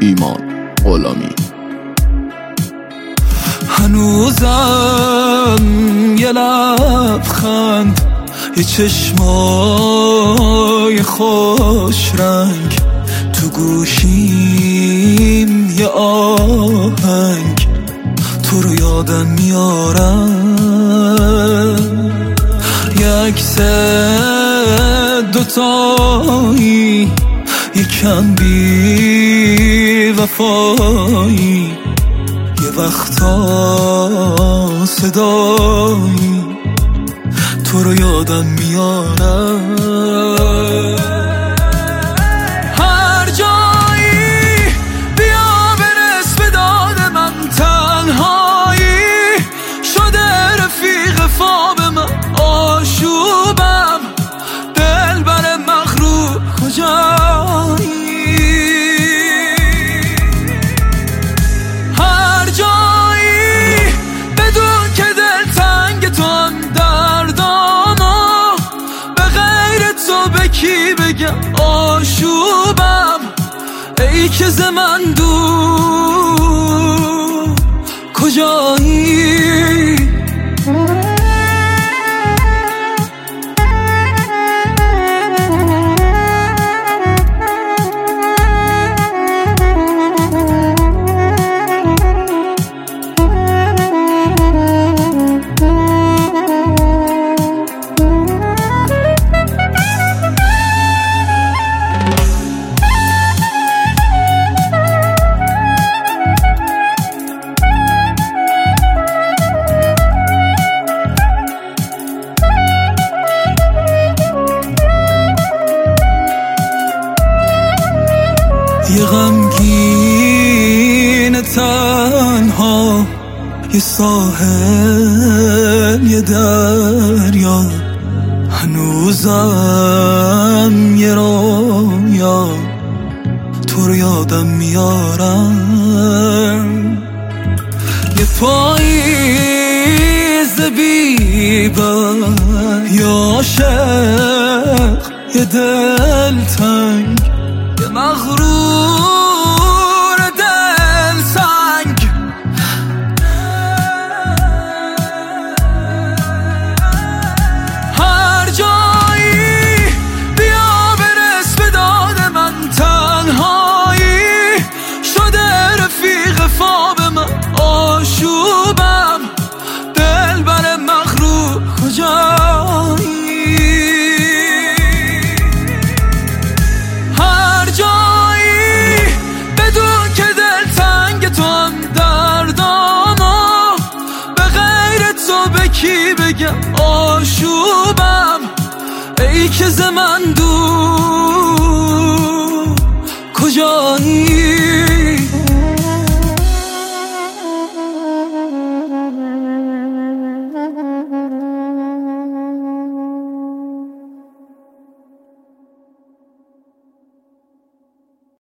ایمان غلامی. هنوزم یه لبخند، یه چشمای خوش رنگ، تو گوشیم یه آهنگ، تو رو یادم میارم. یه عکس دوتایی، یکم بی وفایی، یه وقتا صدایی، تو رو یادم میارم. هر جایی بیا برس به داد من، تنهایی شده رفیق خواب من، آشوبم دل بر مغرور کجایی. هر جایی بدون که دل تنگ تو هم دردامو، به غیر تو به کی بگم آشوبم، ای که ز من دور کجایی. یه غمگین تنها، یه ساحل یه دریا، هنوزم یه رویا، تو رو یادم میارم. یه پاییز بی‌بر، یه عاشق یه دلتنگ، یه مغرور دل سنگ. هر جایی بیا برس به داد من، تنهایی شده رفیق خواب من، آشوبم دل بر مغرور کجایی. کی بگم آشوبم، ای که ز من دور کجایی.